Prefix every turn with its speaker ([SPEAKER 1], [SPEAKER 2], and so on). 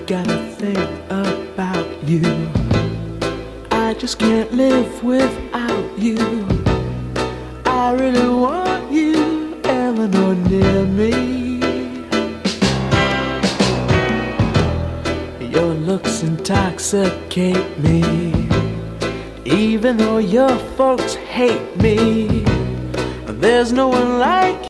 [SPEAKER 1] gotta think about you. I just can't live without you. I really want you, Eleanor, near me. Your looks intoxicate me. Even though your folks hate me, there's no one like